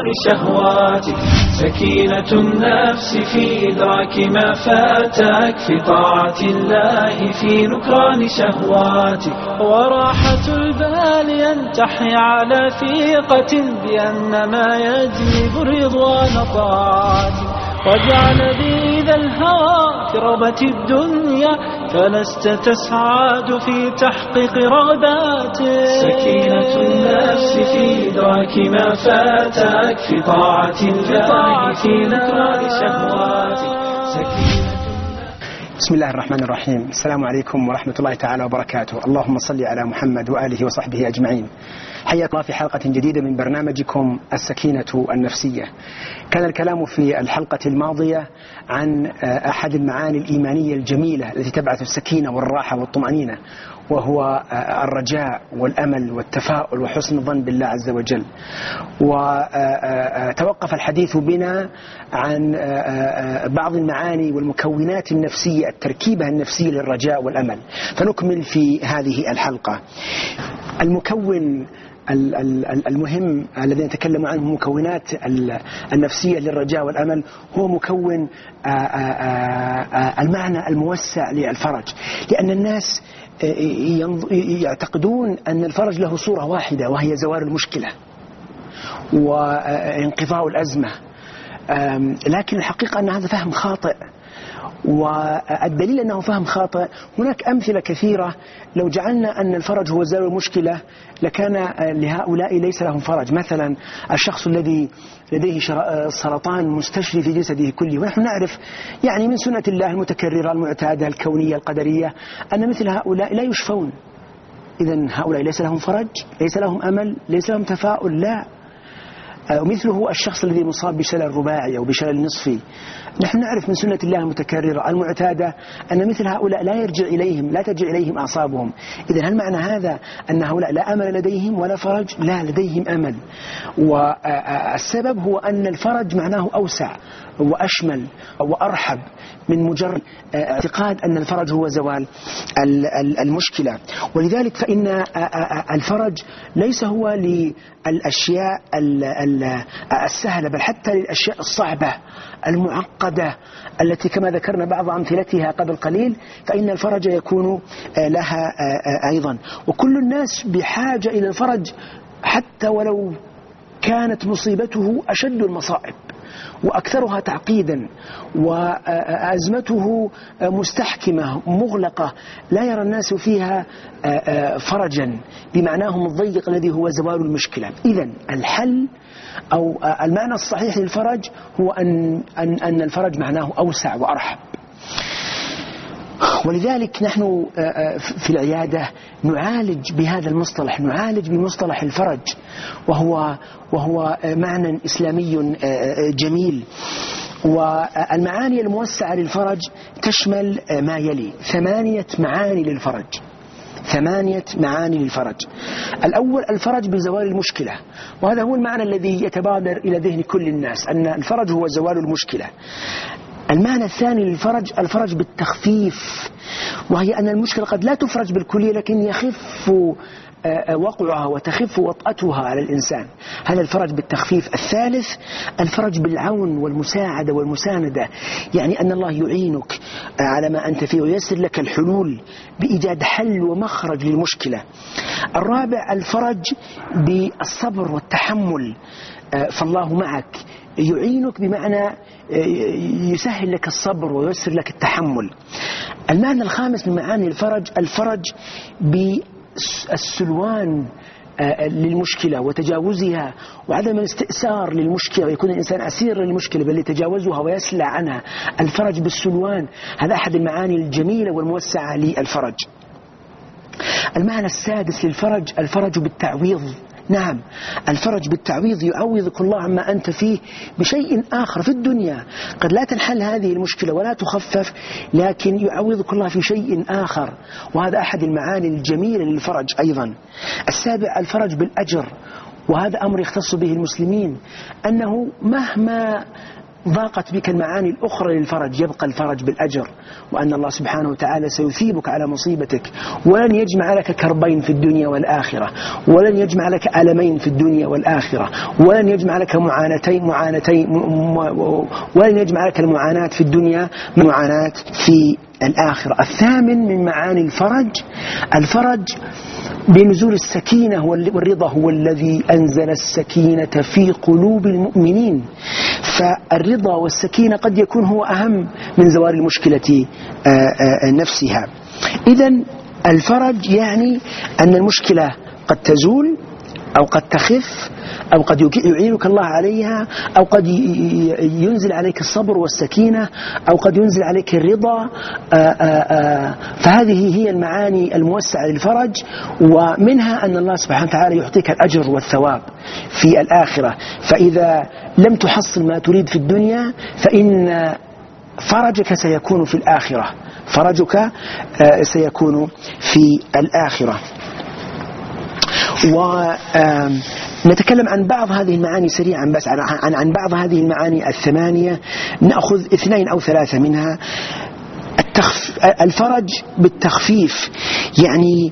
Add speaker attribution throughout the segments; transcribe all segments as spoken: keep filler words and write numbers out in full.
Speaker 1: شهواتك، سكينة النفس في إدراك ما فاتك، في طاعة الله في نكران شهواتك، وراحة البال أن تحيا على ثقة بأن ما يجلب الرضوان طاعتك، واجعل ذيذ الهوى في رغبة الدنيا فلست تسعد في تحقيق رغباتك، سكينة النفس في إدراك ما فاتك، في طاعة الله في نكران شهواتك، سكينة.
Speaker 2: بسم الله الرحمن الرحيم. السلام عليكم ورحمة الله تعالى وبركاته. اللهم صل على محمد وآله وصحبه أجمعين. حياكم الله في حلقة جديدة من برنامجكم السكينة النفسية. كان الكلام في الحلقة الماضية عن أحد المعاني الإيمانية الجميلة التي تبعث السكينة والراحة والطمأنينة، وهو الرجاء والأمل والتفاؤل وحسن الظن بالله عز وجل. وتوقف الحديث بنا عن بعض المعاني والمكونات النفسية، التركيبة النفسية للرجاء والأمل، فنكمل في هذه الحلقة. المكون المهم الذي نتكلم عنه مكونات النفسية للرجاء والأمل هو مكون المعنى الموسع للفرج، لأن الناس يعتقدون أن الفرج له صورة واحدة وهي زوال المشكلة وانقضاء الأزمة، لكن الحقيقة أن هذا فهم خاطئ، والدليل أنه فهم خاطئ هناك أمثلة كثيرة. لو جعلنا أن الفرج هو زوال المشكلة لكان لهؤلاء ليس لهم فرج. مثلا الشخص الذي لديه سرطان مستشري في جسده كله، ونحن نعرف يعني من سنة الله المتكررة المعتادة الكونية القدرية أن مثل هؤلاء لا يشفون. إذن هؤلاء ليس لهم فرج، ليس لهم أمل، ليس لهم تفاؤل، لا. ومثله الشخص الذي مصاب بشلل رباعي أو بشلل نصفي، نحن نعرف من سنة الله المتكررة المعتادة أن مثل هؤلاء لا يرجع إليهم لا ترجع إليهم أعصابهم. إذن هل معنى هذا أن هؤلاء لا أمل لديهم ولا فرج؟ لا، لديهم أمل. والسبب هو أن الفرج معناه أوسع وأشمل وأرحب من مجرد اعتقاد أن الفرج هو زوال المشكلة. ولذلك فإن الفرج ليس هو للأشياء السهلة، بل حتى للأشياء الصعبة المعقدة التي كما ذكرنا بعض أمثلتها قبل قليل، فإن الفرج يكون لها أيضا. وكل الناس بحاجة إلى الفرج حتى ولو كانت مصيبته أشد المصائب وأكثرها تعقيدا وأزمته مستحكمة مغلقة لا يرى الناس فيها فرجا بمعناهم الضيق الذي هو زوال المشكلة. إذن الحل أو المعنى الصحيح للفرج هو أن, أن, أن الفرج معناه أوسع وأرحب. ولذلك نحن في العيادة نعالج بهذا المصطلح، نعالج بمصطلح الفرج، وهو وهو معنى إسلامي جميل. والمعاني الموسعة للفرج تشمل ما يلي: ثمانية معاني للفرج ثمانية معاني للفرج. الأول الفرج بزوال المشكلة، وهذا هو المعنى الذي يتبادر إلى ذهن كل الناس، أن الفرج هو زوال المشكلة. المعنى الثاني للفرج الفرج بالتخفيف، وهي أن المشكلة قد لا تفرج بالكلية لكن يخف وقعها وتخف وطأتها على الإنسان، هذا الفرج بالتخفيف. الثالث الفرج بالعون والمساعدة والمساندة، يعني أن الله يعينك على ما أنت فيه ويسر لك الحلول بإيجاد حل ومخرج للمشكلة. الرابع الفرج بالصبر والتحمل، فالله معك، يعينك بمعنى يسهل لك الصبر ويسر لك التحمل. المعنى الخامس من معاني الفرج الفرج بالسلوان للمشكلة وتجاوزها وعدم الاستئثار للمشكلة ويكون الإنسان أسير للمشكلة بل يتجاوزها ويسلع عنها. الفرج بالسلوان، هذا أحد المعاني الجميلة والموسعة للفرج. المعنى السادس للفرج الفرج بالتعويض. نعم، الفرج بالتعويض، يعوضك الله عما أنت فيه بشيء آخر في الدنيا. قد لا تنحل هذه المشكلة ولا تخفف، لكن يعوضك الله في شيء آخر، وهذا أحد المعاني الجميلة للفرج أيضا. السابع الفرج بالأجر، وهذا أمر يختص به المسلمين، أنه مهما ضاقت بك المعاني الأخرى للفرج يبقى الفرج بالأجر، وأن الله سبحانه وتعالى سيثيبك على مصيبتك، ولن يجمع لك كربين في الدنيا والآخرة، ولن يجمع لك ألمين في الدنيا والآخرة، ولن يجمع لك معانتين معانتين ولن يجمع لك المعاناة في الدنيا معاناة في الآخرة. الثامن من معاني الفرج الفرج بنزول السكينة والرضا، هو الذي أنزل السكينة في قلوب المؤمنين. فالرضا والسكينة قد يكون هو أهم من زوال المشكلة نفسها. إذن الفرج يعني أن المشكلة قد تزول أو قد تخف أو قد يعينك الله عليها، أو قد ينزل عليك الصبر والسكينة، أو قد ينزل عليك الرضا. فهذه هي المعاني الموسعة للفرج، ومنها أن الله سبحانه وتعالى يعطيك الأجر والثواب في الآخرة. فإذا لم تحصل ما تريد في الدنيا فإن فرجك سيكون في الآخرة فرجك سيكون في الآخرة. ونتكلم عن بعض هذه المعاني سريعا، بس عن, عن, عن بعض هذه المعاني الثمانية، نأخذ اثنين أو ثلاثة منها. التخف... الفرج بالتخفيف، يعني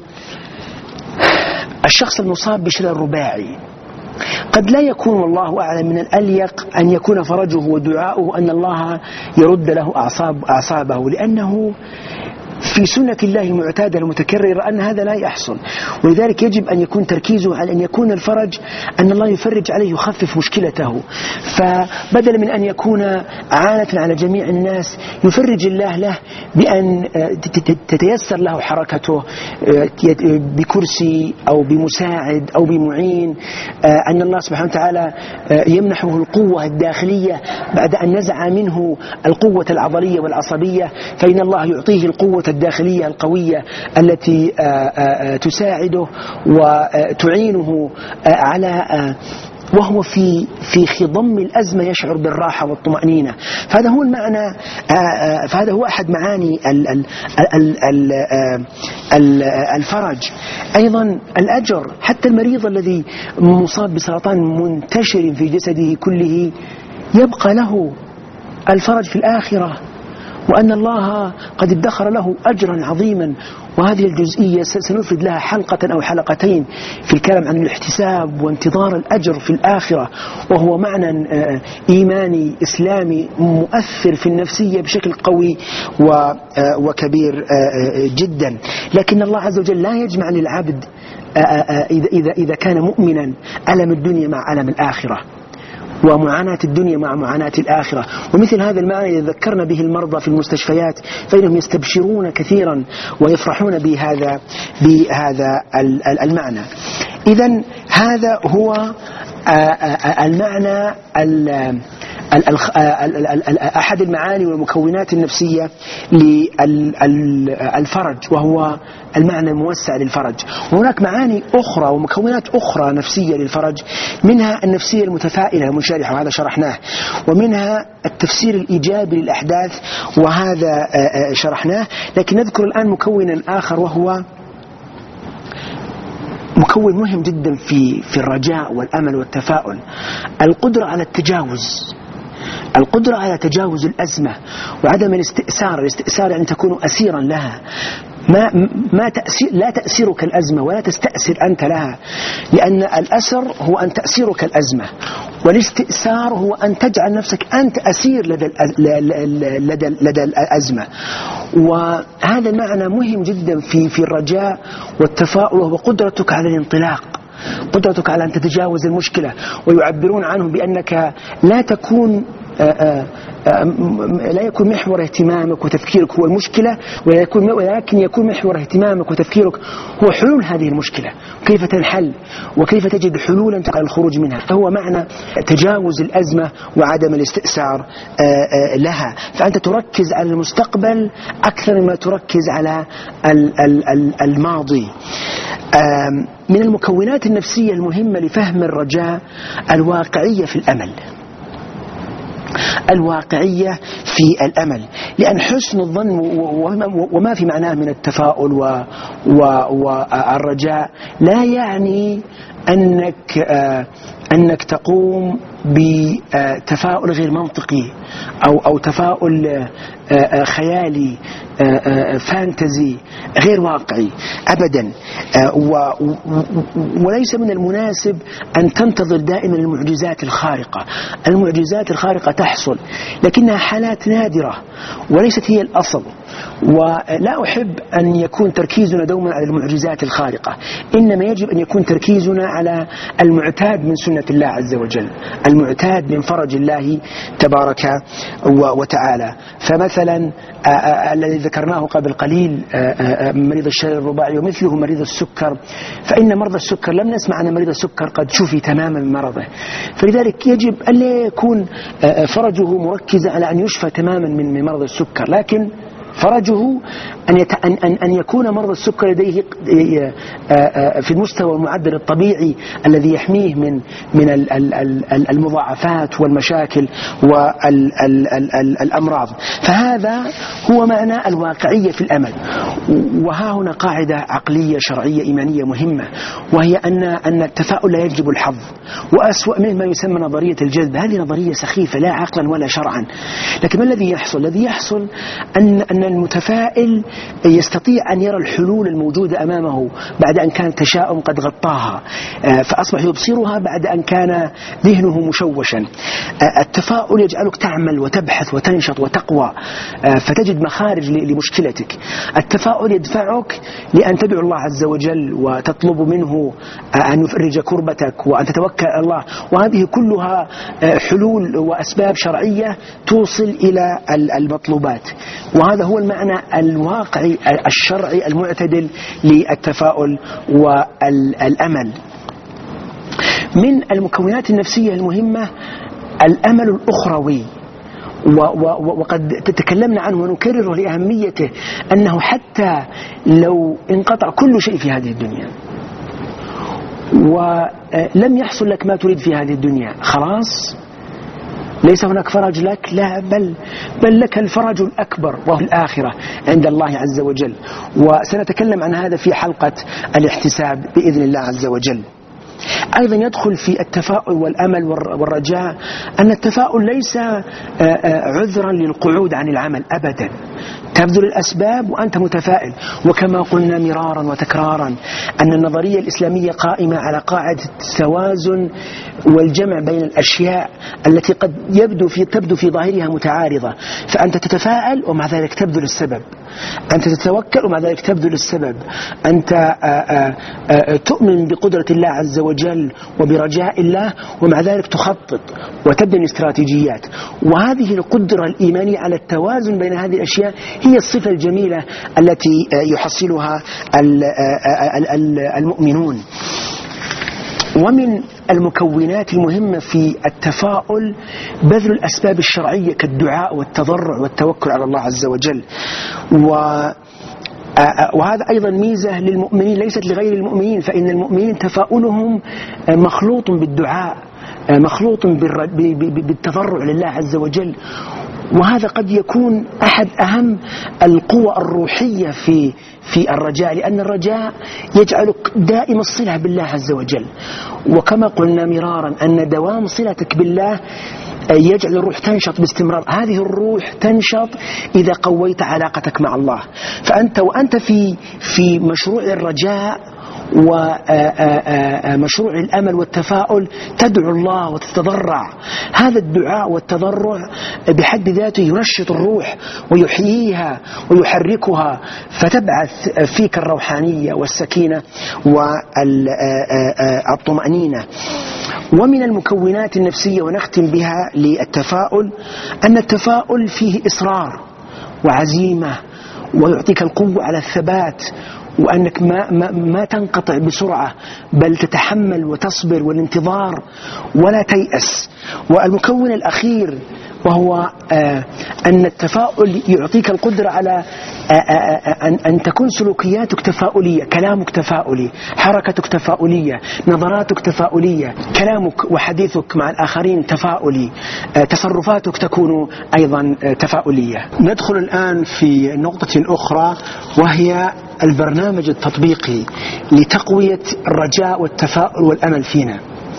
Speaker 2: الشخص المصاب بشلل رباعي قد لا يكون، والله أعلم، من الأليق أن يكون فرجه ودعاؤه أن الله يرد له أعصاب أعصابه، لأنه في سنة الله المعتادة المتكررة أن هذا لا يحصل. ولذلك يجب أن يكون تركيزه على أن يكون الفرج أن الله يفرج عليه يخفف مشكلته. فبدل من أن يكون عانة على جميع الناس يفرج الله له بأن تتيسر له حركته بكرسي أو بمساعد أو بمعين، أن الله سبحانه وتعالى يمنحه القوة الداخلية بعد أن نزع منه القوة العضلية والعصبية، فإن الله يعطيه القوة الداخلية القوية التي تساعده وتعينه على وهو في في خضم الأزمة يشعر بالراحة والطمأنينة. فهذا هو المعنى، فهذا هو أحد معاني الفرج. أيضا الأجر، حتى المريض الذي مصاب بسرطان منتشر في جسده كله يبقى له الفرج في الآخرة، وأن الله قد ادخر له أجرا عظيما. وهذه الجزئية سنفرد لها حلقة أو حلقتين في الكلام عن الاحتساب وانتظار الأجر في الآخرة، وهو معنى إيماني إسلامي مؤثر في النفسية بشكل قوي وكبير جدا. لكن الله عز وجل لا يجمع للعبد إذا إذا كان مؤمنا ألم الدنيا مع ألم الآخرة، ومعاناة الدنيا مع معاناة الآخرة. ومثل هذا المعنى إذا ذكرنا به المرضى في المستشفيات فإنهم يستبشرون كثيرا ويفرحون بهذا بهذا المعنى. إذن هذا هو المعنى أحد المعاني والمكونات النفسية للفرج، وهو المعنى الموسع للفرج. وهناك معاني أخرى ومكونات أخرى نفسية للفرج، منها النفسية المتفائلة المنشرحة، وهذا شرحناه، ومنها التفسير الإيجابي للأحداث، وهذا شرحناه. لكن نذكر الآن مكونا آخر، وهو مكون مهم جدا في في الرجاء والأمل والتفاؤل، القدرة على التجاوز القدرة على تجاوز الأزمة وعدم الاستئثار. الاستئثار يعني تكون أسيرا لها، ما ما تأسير لا تأسيرك الأزمة ولا تستأسر أنت لها، لأن الأسر هو أن تأسيرك الأزمة، والاستئثار هو أن تجعل نفسك أنت أسير لدى لدى لدى الأزمة. وهذا المعنى مهم جدا في في الرجاء والتفاؤل، وهو قدرتك على الانطلاق، قدرتك على أن تتجاوز المشكلة. ويعبرون عنه بأنك لا تكون آآ آآ لا يكون محور اهتمامك وتفكيرك هو المشكلة، ولكن يكون محور اهتمامك وتفكيرك هو حلول هذه المشكلة، كيف تنحل وكيف تجد حلولا على الخروج منها. فهو معنى تجاوز الأزمة وعدم الاستئثار لها. فأنت تركز على المستقبل أكثر مما تركز على الماضي. من المكونات النفسية المهمة لفهم الرجاء الواقعية في الأمل، الواقعية في الأمل، لأن حسن الظن وما في معناه من التفاؤل والرجاء لا يعني أنك أنك تقوم تفاؤل غير منطقي أو أو تفاؤل خيالي فانتزي غير واقعي أبدا. وليس من المناسب أن تنتظر دائما المعجزات الخارقة. المعجزات الخارقة تحصل لكنها حالات نادرة وليست هي الأصل. ولا أحب أن يكون تركيزنا دوما على المعجزات الخارقة، إنما يجب أن يكون تركيزنا على المعتاد من سنة الله عز وجل، المعتاد من فرج الله تبارك وتعالى. فمثلا الذي ذكرناه قبل قليل مريض الشلل الرباعي ومثله مريض السكر، فإن مرضى السكر لم نسمع أن مريض السكر قد شفي تماما من مرضه، فلذلك يجب أن لا يكون فرجه مركزا على أن يشفى تماما من مرض السكر، لكن فرجه أن, يت... أن... أن يكون مرض السكر لديه في المستوى المعدل الطبيعي الذي يحميه من من المضاعفات والمشاكل والأمراض. فهذا هو معنى الواقعية في الأمل. وها هنا قاعدة عقلية شرعية إيمانية مهمة، وهي أن أن التفاؤل لا يجلب الحظ، وأسوأ منه ما يسمى نظرية الجذب. هذه نظرية سخيفة لا عقلا ولا شرعا. لكن ما الذي يحصل؟ الذي يحصل أن أن المتفائل يستطيع أن يرى الحلول الموجودة أمامه بعد أن كان التشاؤم قد غطاها، فأصبح يبصرها بعد أن كان ذهنه مشوشا. التفاؤل يجعلك تعمل وتبحث وتنشط وتقوى فتجد مخارج لمشكلتك. التفاؤل يدفعك لأن تدعو الله عز وجل وتطلب منه أن يفرج كربتك وأن تتوكل على الله، وهذه كلها حلول وأسباب شرعية توصل إلى المطلوبات. وهذا هو المعنى الواقعي الشرعي المعتدل للتفاؤل والأمل. من المكونات النفسية المهمة الأمل الأخروي، وقد تتكلمنا عنه ونكرره لأهميته، أنه حتى لو انقطع كل شيء في هذه الدنيا ولم يحصل لك ما تريد في هذه الدنيا، خلاص ليس هناك فرج لك، لا بل, بل لك الفرج الأكبر وهو الآخرة عند الله عز وجل. وسنتكلم عن هذا في حلقة الاحتساب بإذن الله عز وجل. أيضا يدخل في التفاؤل والأمل والرجاء أن التفاؤل ليس عذرا للقعود عن العمل أبدا. تبذل الأسباب وأنت متفائل، وكما قلنا مرارا وتكرارا أن النظرية الإسلامية قائمة على قاعدة التوازن والجمع بين الأشياء التي قد يبدو في تبدو في ظاهرها متعارضة. فأنت تتفائل ومع ذلك تبذل السبب، أنت تتوكل ومع ذلك تبذل السبب، أنت آآ آآ تؤمن بقدرة الله عز وجل وبرجاء الله ومع ذلك تخطط وتبني استراتيجيات. وهذه القدرة الإيمانية على التوازن بين هذه الأشياء هي الصفة الجميلة التي يحصلها المؤمنون. ومن المكونات المهمة في التفاؤل بذل الأسباب الشرعية كالدعاء والتضرع والتوكل على الله عز وجل. و وهذا أيضا ميزة للمؤمنين ليست لغير المؤمنين، فإن المؤمنين تفاؤلهم مخلوط بالدعاء، مخلوط بالتضرع لله عز وجل. وهذا قد يكون أحد أهم القوى الروحية في في الرجاء، لأن الرجاء يجعلك دائم الصلة بالله عز وجل. وكما قلنا مرارا أن دوام صلتك بالله يجعل الروح تنشط باستمرار. هذه الروح تنشط إذا قويت علاقتك مع الله. فأنت وأنت في في مشروع الرجاء ومشروع الأمل والتفاؤل تدعو الله وتتضرع. هذا الدعاء والتضرع بحد ذاته ينشط الروح ويحييها ويحركها، فتبعث فيك الروحانية والسكينة والطمأنينة. ومن المكونات النفسية ونختم بها للتفاؤل أن التفاؤل فيه إصرار وعزيمة ويعطيك القوة على الثبات، وأنك ما, ما, ما تنقطع بسرعة بل تتحمل وتصبر والانتظار ولا تيأس. والمكون الأخير وهو أن التفاؤل يعطيك القدرة على أن تكون سلوكياتك تفاؤلية، كلامك تفاؤلي، حركتك تفاؤلية، نظراتك تفاؤلية، كلامك وحديثك مع الآخرين تفاؤلي، تصرفاتك تكون أيضا تفاؤلية. ندخل الآن في نقطة أخرى وهي البرنامج التطبيقي لتقوية الرجاء والتفاؤل والأمل فينا.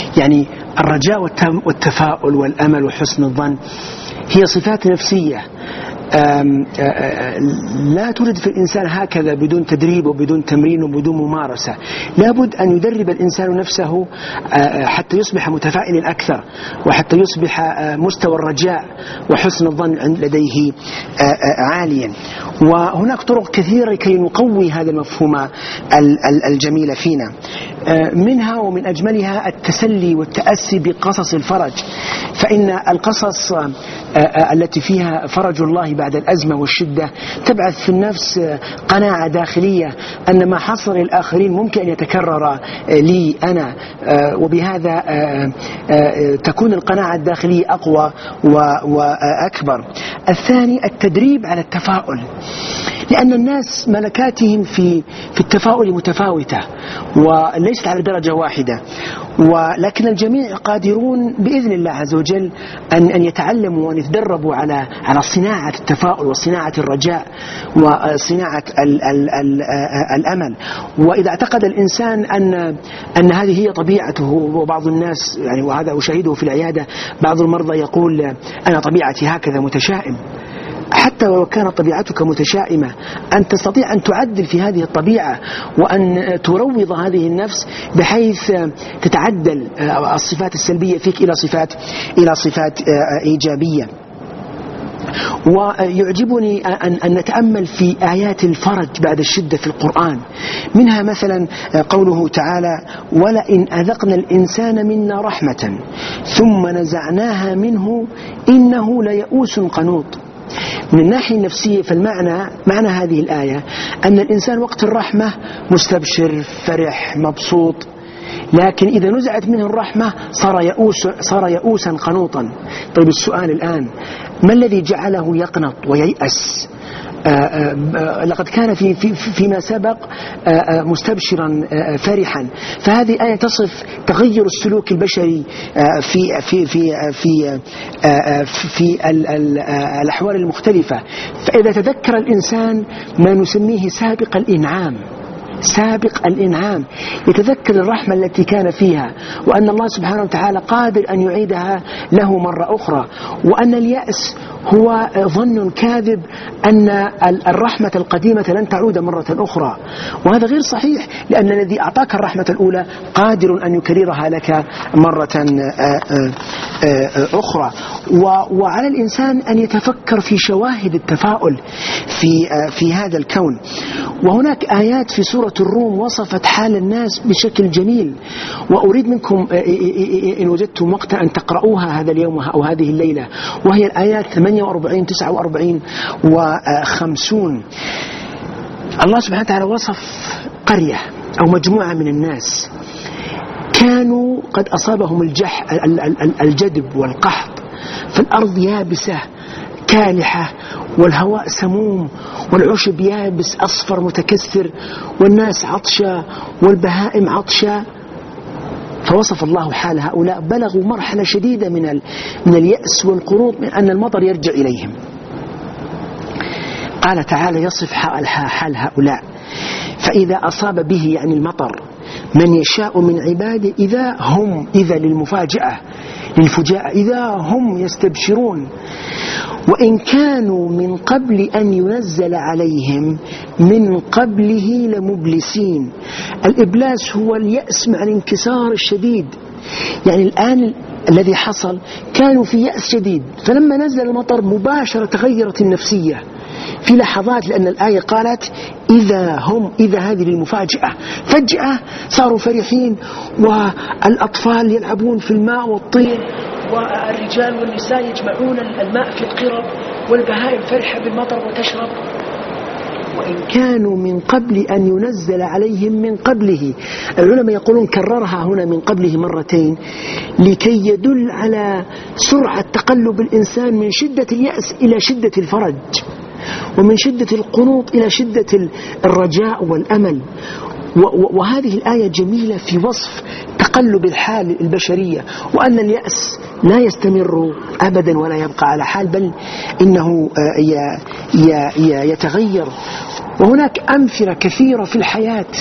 Speaker 2: يعني الرجاء والتفاؤل والأمل وحسن الظن هي صفات نفسية آم آم لا توجد في الإنسان هكذا بدون تدريب وبدون تمرين وبدون ممارسة. لابد أن يدرب الإنسان نفسه حتى يصبح متفائلا أكثر، وحتى يصبح مستوى الرجاء وحسن الظن لديه عاليا. وهناك طرق كثيرة كي نقوي هذا المفهوم الجميل فينا، منها ومن أجملها التسلي والتأسي بقصص الفرج، فإن القصص التي فيها فرج الله بعد الأزمة والشدة تبعث في النفس قناعة داخلية أن ما حصل للآخرين ممكن أن يتكرر لي أنا، وبهذا تكون القناعة الداخلية أقوى وأكبر. الثاني التدريب على التفاؤل، لأن الناس ملكاتهم في في التفاؤل متفاوتة وليست على درجة واحدة، ولكن الجميع قادرون بإذن الله عز وجل أن أن يتعلموا وأن يتدربوا على على صناعة التفاؤل وصناعة الرجاء وصناعة ال ال ال الأمل. وإذا اعتقد الإنسان أن أن هذه هي طبيعته، وبعض الناس يعني وهذا أشاهده في العيادة بعض المرضى يقول أنا طبيعتي هكذا متشائم، حتى ولو كانت طبيعتك متشائمة أن تستطيع أن تعدل في هذه الطبيعة وأن تروض هذه النفس بحيث تتعدل الصفات السلبية فيك إلى صفات إلى صفات إيجابية. ويعجبني أن نتأمل في آيات الفرج بعد الشدة في القرآن، منها مثلا قوله تعالى ولئن أذقنا الإنسان منا رحمة ثم نزعناها منه إنه ليئوس قنوط. من الناحية النفسية فالمعنى معنى هذه الآية أن الإنسان وقت الرحمة مستبشر فرح مبسوط، لكن إذا نزعت منه الرحمة صار يئوس صار يئوسا قنوطا. طيب السؤال الآن، ما الذي جعله يقنط وييأس؟ آآ آآ لقد كان في في فيما سبق آآ مستبشرا فرحا. فهذه آية تصف تغير السلوك البشري في في في في في الأحوال المختلفة. فإذا تذكر الإنسان ما نسميه سابق الإنعام، سابق الإنعام، يتذكر الرحمة التي كان فيها، وأن الله سبحانه وتعالى قادر أن يعيدها له مرة أخرى، وأن اليأس هو ظن كاذب أن الرحمة القديمة لن تعود مرة أخرى، وهذا غير صحيح، لأن الذي أعطاك الرحمة الأولى قادر أن يكررها لك مرة أخرى. وعلى الإنسان أن يتفكر في شواهد التفاؤل في في هذا الكون. وهناك آيات في سورة الروم وصفت حال الناس بشكل جميل، وأريد منكم إن وجدتم وقت أن تقرؤوها هذا اليوم أو هذه الليلة، وهي الآيات ثمانية وأربعين تسعة وأربعين وخمسون. الله سبحانه وتعالى وصف قرية أو مجموعة من الناس كانوا قد أصابهم الجح الجدب والقحط، فالأرض يابسة كالحة والهواء سموم والعشب يابس أصفر متكسر والناس عطشة والبهائم عطشة. فوصف الله حال هؤلاء، بلغوا مرحلة شديدة من من اليأس والقنوط من أن المطر يرجع إليهم. قال تعالى يصف حال هؤلاء فإذا أصاب به يعني المطر من يشاء من عباده إذا هم، إذا للمفاجأة للفجاءة، إذا هم يستبشرون وإن كانوا من قبل أن ينزل عليهم من قبله لمبلسين. الإبلاس هو اليأس مع الانكسار الشديد، يعني الآن الذي حصل كانوا في يأس شديد، فلما نزل المطر مباشرة تغيرت النفسية في لحظات، لأن الآية قالت إذا هم، إذا هذه المفاجأة، فجأة صاروا فرحين، والأطفال يلعبون في الماء والطين، والرجال والنساء يجمعون الماء في القرب، والبهائم فرحة بالمطر وتشرب. وإن كانوا من قبل أن ينزل عليهم من قبله، العلماء يقولون كررها هنا من قبله مرتين لكي يدل على سرعة تقلب الإنسان من شدة اليأس إلى شدة الفرج، ومن شدة القنوط إلى شدة الرجاء والأمل. وهذه الآية جميلة في وصف تقلب الحال البشرية، وأن اليأس لا يستمر أبدا ولا يبقى على حال، بل إنه يتغير. وهناك أمثلة كثيرة في الحياة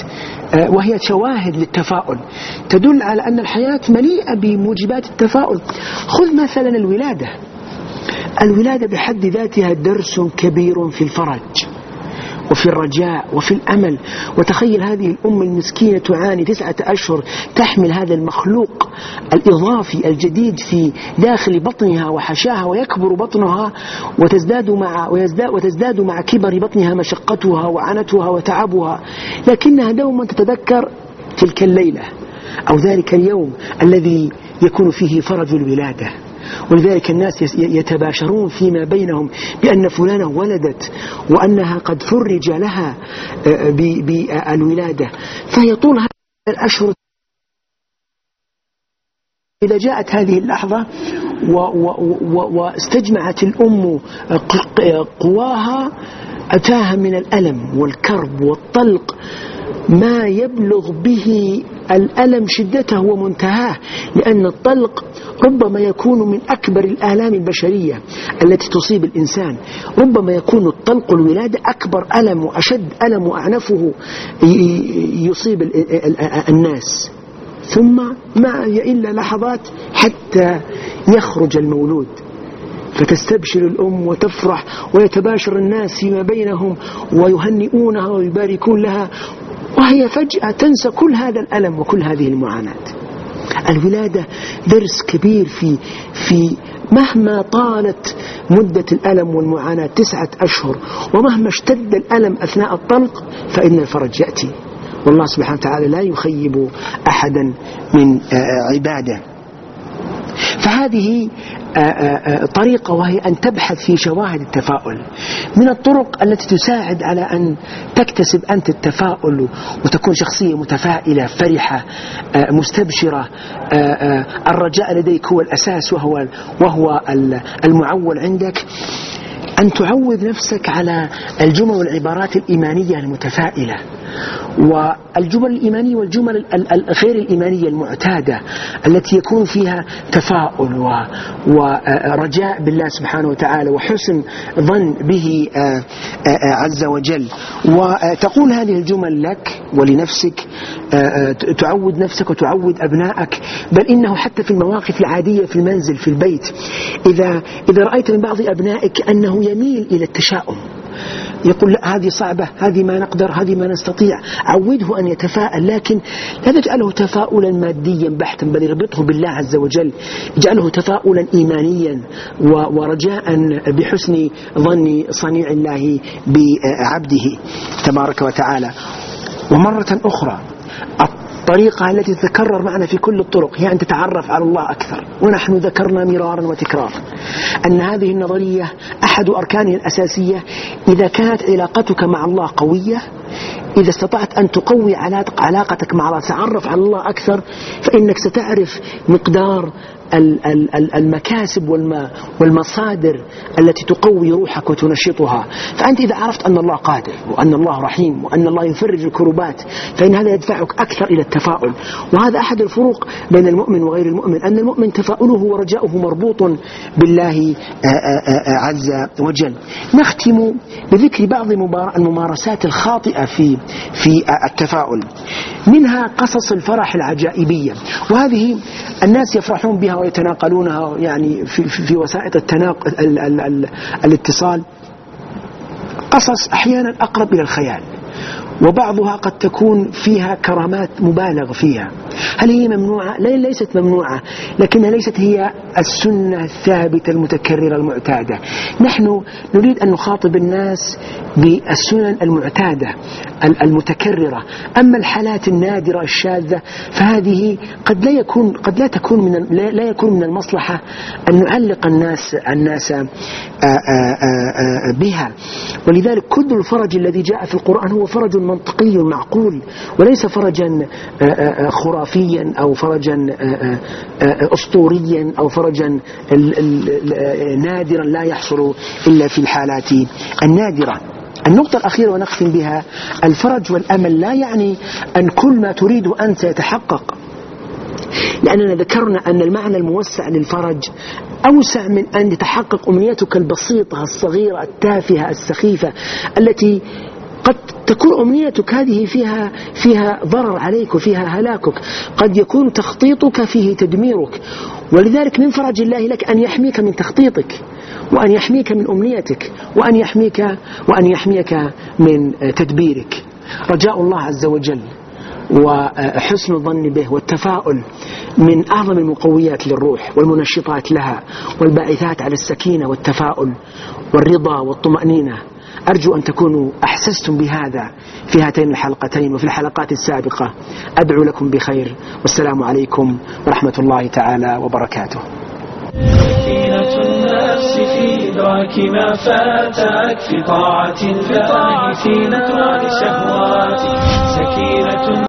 Speaker 2: وهي شواهد للتفاؤل تدل على أن الحياة مليئة بموجبات التفاؤل. خذ مثلا الولادة. الولادة بحد ذاتها درس كبير في الفرج وفي الرجاء وفي الأمل. وتخيل هذه الأم المسكينة تعاني تسعة أشهر تحمل هذا المخلوق الإضافي الجديد في داخل بطنها وحشاها، ويكبر بطنها وتزداد مع, ويزداد وتزداد مع كبر بطنها مشقتها وعنتها وتعبها، لكنها دوما تتذكر تلك الليلة أو ذلك اليوم الذي يكون فيه فرج الولادة. ولذلك الناس يتباشرون فيما بينهم بأن فلانة ولدت وأنها قد فرج لها بالولادة، فهي طول هذه الأشهر. إذا جاءت هذه اللحظة واستجمعت الأم قواها أتاها من الألم والكرب والطلق ما يبلغ به الألم شدته ومنتهاه، لأن الطلق ربما يكون من أكبر الآلام البشرية التي تصيب الإنسان. ربما يكون الطلق الولادة أكبر ألم وأشد ألم وأعنفه يصيب الناس، ثم ما هي إلا لحظات حتى يخرج المولود، فتستبشر الأم وتفرح ويتباشر الناس فيما بينهم ويهنئونها ويباركون لها، وهي فجأة تنسى كل هذا الألم وكل هذه المعاناة. الولادة درس كبير في في مهما طالت مدة الألم والمعاناة تسعة أشهر، ومهما اشتد الألم أثناء الطلق فإن الفرج يأتي، والله سبحانه وتعالى لا يخيب أحدا من عباده. فهذه طريقة، وهي أن تبحث في شواهد التفاؤل. من الطرق التي تساعد على أن تكتسب أنت التفاؤل وتكون شخصية متفائلة فرحة مستبشرة، الرجاء لديك هو الأساس وهو, وهو المعول عندك، أن تعود نفسك على الجمل والعبارات الإيمانية المتفائلة، والجمل الإيمانية والجمل الغير الإيمانية المعتادة التي يكون فيها تفاؤل ورجاء بالله سبحانه وتعالى وحسن ظن به عز وجل. وتقول هذه الجمل لك ولنفسك، تعود نفسك وتعود أبنائك، بل إنه حتى في المواقف العادية في المنزل في البيت، إذا, إذا رأيت من بعض أبنائك أنه يميل إلى التشاؤم، يقول لا هذه صعبة، هذه ما نقدر، هذه ما نستطيع، عوده أن يتفاءل، لكن لا تجعله تفاؤلا ماديا بحتا، بل يربطه بالله عز وجل، اجعله تفاؤلا إيمانيا ورجاء بحسن ظن صنيع الله بعبده تبارك وتعالى. ومرة أخرى الطريقة التي تتكرر معنا في كل الطرق هي أن تتعرف على الله أكثر. ونحن ذكرنا مرارا وتكرارا أن هذه النظرية أحد أركانها الأساسية. إذا كانت علاقتك مع الله قوية، إذا استطعت أن تقوي علاقتك مع الله، تعرف على الله أكثر، فإنك ستعرف مقدار المكاسب والمصادر التي تقوي روحك وتنشطها. فأنت إذا عرفت أن الله قادر وأن الله رحيم وأن الله يفرج الكربات، فإن هذا يدفعك أكثر إلى التفاؤل. وهذا أحد الفروق بين المؤمن وغير المؤمن، أن المؤمن تفاؤله ورجاؤه مربوط بالله عز وجل. نختم بذكر بعض الممارسات الخاطئة في في التفاؤل، منها قصص الفرح العجائبية، وهذه الناس يفرحون بها ويتناقلونها يعني في, في وسائط التناق... ال... ال... ال... الاتصال. قصص أحيانا أقرب إلى الخيال، وبعضها قد تكون فيها كرامات مبالغ فيها. هل هي ممنوعة؟ لا، ليست ممنوعة، لكنها ليست هي السنة الثابتة المتكررة المعتادة. نحن نريد أن نخاطب الناس بالسنن المعتادة المتكررة. أما الحالات النادرة الشاذة فهذه قد لا يكون قد لا تكون من لا يكون من المصلحة أن نعلق الناس الناس بها. ولذلك كل الفرج الذي جاء في القرآن هو فرج منطقي معقول، وليس فرجا خرافيا أو فرجا أسطوريا أو فرجا نادرا لا يحصل إلا في الحالات النادرة. النقطة الأخيرة ونختم بها، الفرج والأمل لا يعني أن كل ما تريد أنت يتحقق، لأننا ذكرنا أن المعنى الموسع للفرج أوسع من أن يتحقق أمنيتك البسيطة الصغيرة التافهة السخيفة التي قد تكون أمنيتك هذه فيها فيها ضرر عليك وفيها هلاكك، قد يكون تخطيطك فيه تدميرك. ولذلك من فرج الله لك أن يحميك من تخطيطك، وأن يحميك من أمنيتك، وأن يحميك وأن يحميك من تدبيرك. رجاء الله عز وجل وحسن الظن به والتفاؤل من أعظم المقويات للروح والمنشطات لها والباعثات على السكينة والتفاؤل والرضا والطمأنينة. أرجو أن تكونوا أحسستم بهذا في هاتين الحلقتين وفي الحلقات السابقة. أدعو لكم بخير، والسلام عليكم ورحمة الله تعالى وبركاته.
Speaker 1: سكينة النفس في إدراك ما فاتك، في طاعة الله في نكران شهواتك. سكينة